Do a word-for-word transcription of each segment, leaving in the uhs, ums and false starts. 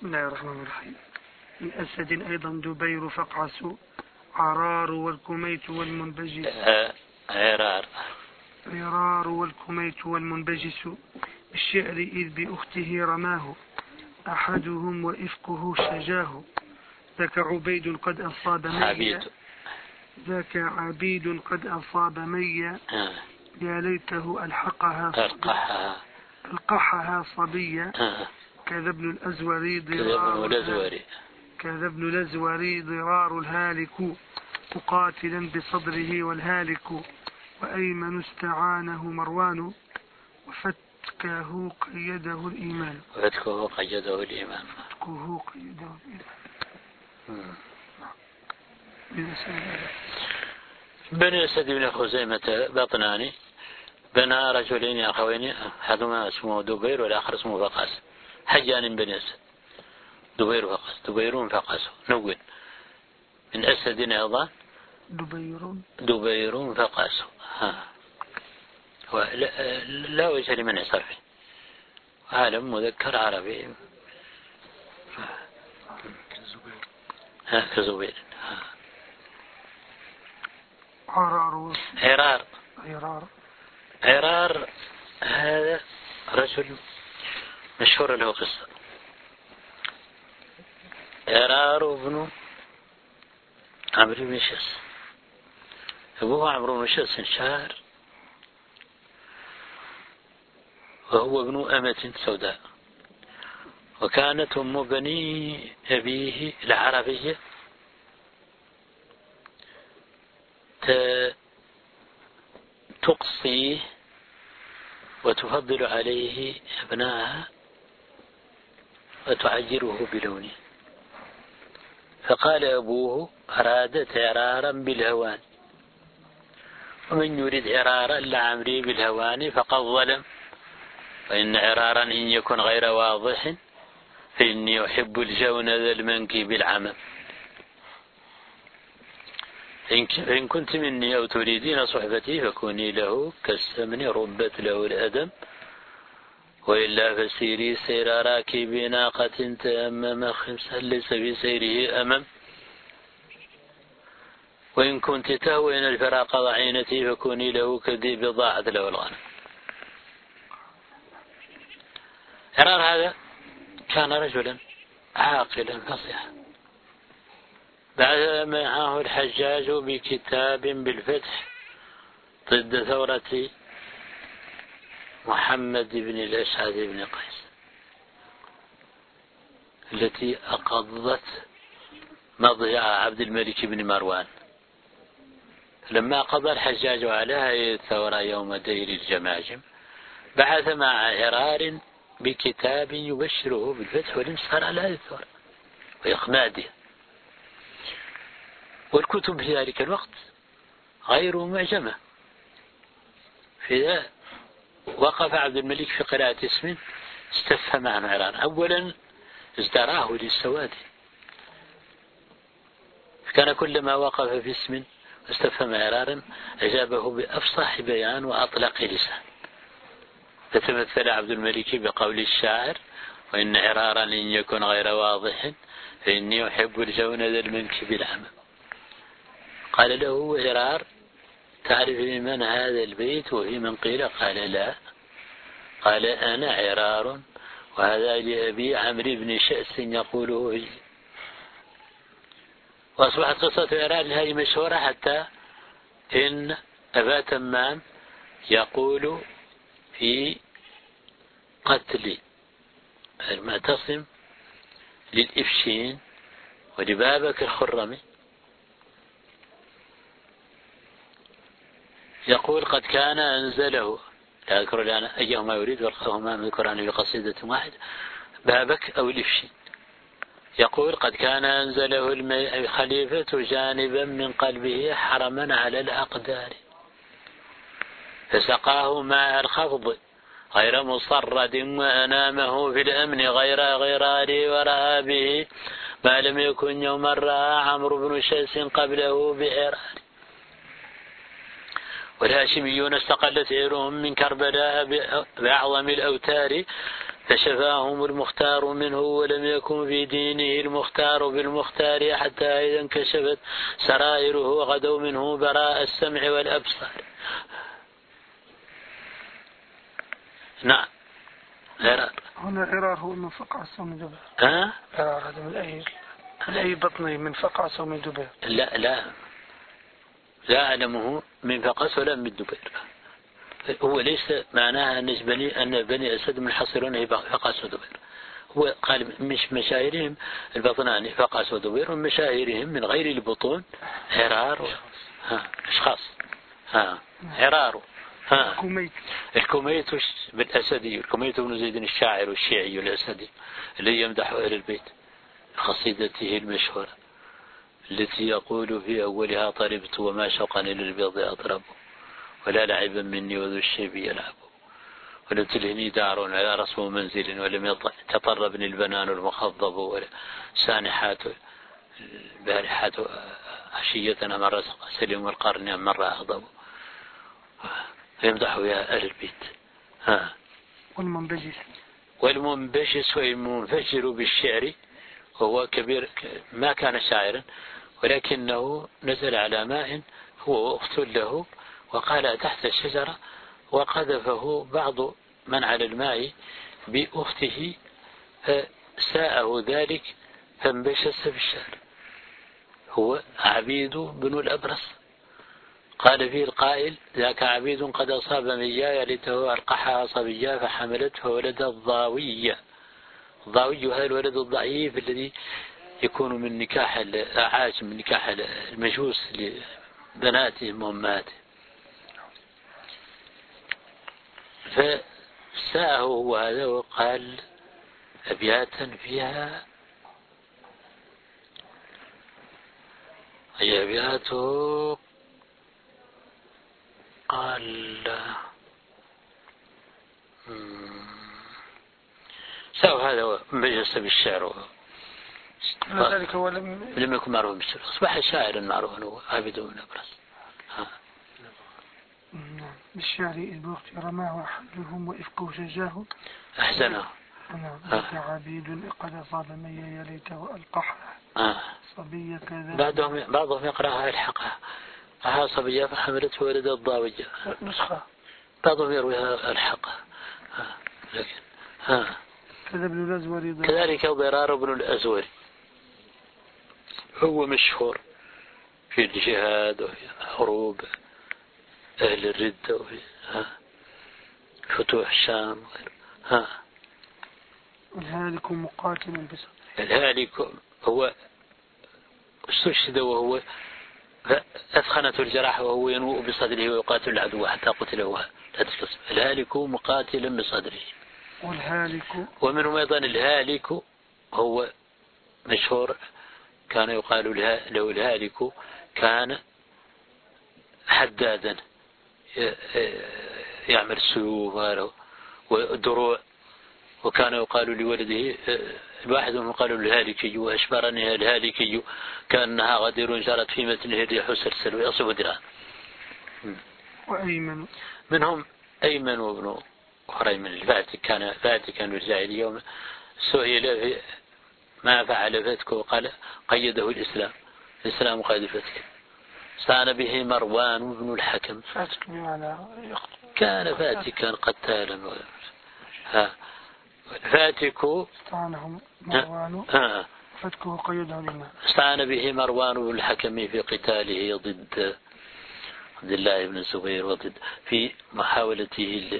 بسم الله الرحمن الرحيم. من أسد أيضا دبير فقعس عرار والكميت والمنبجس عرار عرار والكميت والمنبجس بالشعر إذ بأخته رماه أحدهم وإفكه شجاه ذاك عبيد قد أصاب ميا ذاك عبيد قد أصاب ميا يا ليته ألحقها ألقحها ألقحها صبيا كذا ابن الأزوري ضرار كذا ابن الأزوري ضرار الهالك مقاتلا بصدره والهالك وأيمن استعانه مروان وفتكه قيده الإيمان وفتكه قيده الإيمان فتكه قيده الإيمان. بني أسد بن خزيمة بطناني بنى رجلين أخوين أحدهما اسمه دبير والآخر اسمه فقاس حجان بن أسد دبير فقاس دبيرون فقاس نون من أسد أيضا دبيرون دبيرون فقاس ها لا, لا وجه لمن يصرفه عالم مذكر عربي ها كزبير عرار عرار عرار عرار هذا رجل مشهور له قصة. عرار ابن عمرو بن شاس أبوه عمرو بن شاس شاعر وهو ابن أمة سوداء وكانت أم بني أبيه العربية تقصيه وتفضل عليه أبنائها وتعجره بلونه فقال أبوه أرادت عرارا بالهوان ومن يريد عرارا لعمري بالهوان فقد ظلم وإن عرارا إن يكن غير واضح فإني أحب الجون ذا المنكي بالعمم فإن كنت مني أو تريدين صحبتي فكوني له كالسمن ربت له الأدم وإلا فسيري سير راكب ناقة تأمم خمسا ليس بسيره أمم وإن كنت تهوين الفراق ضعينتي فكوني له كذيب ضاعت له الغنم. عرار هذا كان رجلا عاقلا فصيحا بعد معه الحجاج بكتاب بالفتح ضد ثورة محمد بن الأشعث بن قيس التي أقضت مضيع عبد الملك بن مروان. لما قضى الحجاج على هذه الثورة يوم دير الجماجم بعث مع عرار بكتاب يبشره بالفتح والانتصار على هذه الثورة وإخمادها. والكتب في ذلك الوقت غير معجمة. في وقف عبد الملك في قراءة اسم استفهم عن عرار. أولا ازدراه للسواد كان كلما وقف في اسم استفهم عرارا أجابه بأفصح بيان وأطلق لسان فتمثل عبد الملك بقول الشاعر وإن عرارا إن يكن غير واضح فإني أحب الجون ذا المنك بالعمى. قال له عرار تعرف من هذا البيت وفي من قيل؟ قال لا. قال أنا عرار وهذا لأبي عمرو بن شأس يقوله هي. وأصبحت قصة عرار هذه مشهورة حتى إن أبا تمام يقول في قتل المعتصم للإفشين ولبابك الخرمي يقول قد كان أنزله لا أذكر الآن أيهما يريد والقهما من القرآن بقصيدة واحد بابك أو الإفشين. يقول قد كان أنزله الخليفة جانبا من قلبه حرما على الأقدار فسقاه ماء الخفض غير مصرد وأنامه في الأمن غير غرار ورأى به ما لم يكن يوم رأى عمرو بن شيس قبله بعرار. والهاشميون استقلت عيرهم من كربلاء بأعظم الأوتار فشفاهم المختار منه ولم يكن في دينه المختار بالمختار حتى إذا انكشفت سرائره غدوا منه براء السمع والأبصار. نعم. غرار. هنا غرار هو من فقع صوم دبير. ها؟ غرار هذا من أي من أي بطني من فقع صوم دبير. لا لا لا أعلمه من فقس ولا من دبير. هو ليس معناها أن بني أن بني أسد منحصرون في فقس ودبير. هو قال مش مشاهيرهم البطناني فقس ودبير ومن مشاهيرهم من غير البطون غرار. ها أشخاص. ها غرار. ها الكوميت. الكوميت بالأسدي الكوميت بن زيد الشاعر الشيعي الأسدي الذي يمدح أهل البيت قصيدته المشهورة التي يقول في أولها طربت وما شوقني للبيض أطرب ولا لعبا مني وذو الشيب يلعب ولم تلهني دار على رسم منزل ولم يتطربني البنان المخضب ولا سانحات البارحات عشية مرة سلم والقرن مرة أغضب. يمدح يا أهل البيت. ها والمنبجس والمنبجس والمنفجر بالشعر وهو كبير ما كان شاعرا ولكنه نزل على ماء هو وأخت له وقال تحت الشجرة وقذفه بعض من على الماء بأخته فساءه ذلك فانبجس بالشعر. هو عبيد بن الأبرص قال فيه القائل ذاك عبيد قد أصاب مياه لته ألقحها صبيا فحملته ولد الضاوية. الضاوي هذا الولد الضعيف الذي يكون من نكاح الأعاجم من نكاح المجوس لبناتهم وأمهاتهم. فساءه هو هذا وقال أبياتا فيها أي أبياته قال ساء هذا مجلس بالشعر لذلك هو لم لم يكن معروف بالشعر أصبح شاعرا معروفا هو عابد بن أبرص. بالشعر البوقت رماه وحلهم وإفكه شجاه أحسنه. ذاك عبيد قد أصاب مي يليته ألقحها صبية كذا. بعضهم بعضهم يقرأها الحقها أها صبية فحملته ولد الضاوية نسخة. بعضهم يرويها الحقها لكن ها كذا ابن الأزوري. كذلك ضرار بن الأزوري هو مشهور في الجهاد وفي حروب أهل الردة وفي ها فتوح الشام. ها الهالك مقاتل بصدره. الهالك هو استشهد وهو أثخنته الجراح وهو ينوء بصدره ويقاتل العدو حتى قتله. لا تشكس الهالك مقاتل بصدره. والهالك ومنهم أيضا الهالك هو مشهور كان يقال له الهالك كان حدادا يعمل سيوف ودروع وكان يقال لولده الواحد منهم قالوا الهالكي وأشبرني الهالكي كأنها غدير جرت في متنه الريح سلسل ويصب درعا. وأيمن منهم أيمن وابن خريمن الفاتك كان فاتكا بالجاهلية يوم سئل ما فعل فتك وقال قيده الإسلام الإسلام قيد الفتك. استعان به مروان بن الحكم كان فاتكا قتالا ها فاتك استعانه مروان فتكه قيده لما استعان به مروان بن الحكم في قتاله ضد عبد الله بن الزبير وضد في محاولته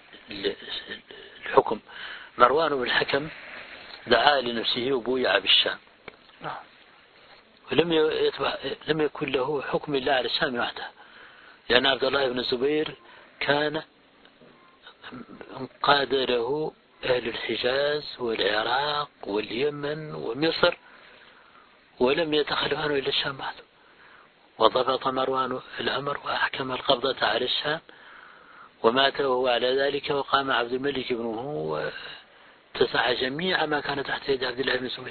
الحكم. مروان بن الحكم دعا لنفسه وبويع بالشام ولم يتبع لم يكن له حكم الله على الشام وحده لأن عبد الله بن الزبير كان انقاد له أهل الحجاز والعراق واليمن ومصر ولم يتخلف عنه إلى الشام بعد. وضبط مروان الأمر وأحكم القبضة على الشام ومات وهو على ذلك وقام عبد الملك ابنه وتسع جميع ما كان تحت يد عبد الله بن الزبير.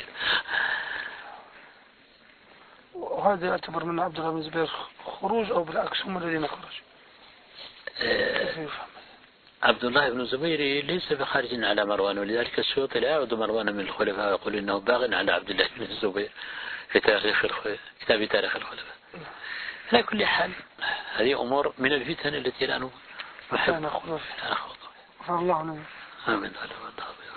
وهذا يعتبر من عبد الله بن الزبير خروج أو بالعكس هم الذين خرجوا؟ أه عبد الله بن الزبير ليس بخارج على مروان، ولذلك السيوطي لا يعد مروان من الخلفاء ويقول إنه باغ على عبد الله بن الزبير في تاريخ الخلفاء، كتاب تاريخ الخلفاء. على كل حال هذه أمور من الفتن التي لا نحب لا نخوض. لا نخوض. الله عنه. آمين.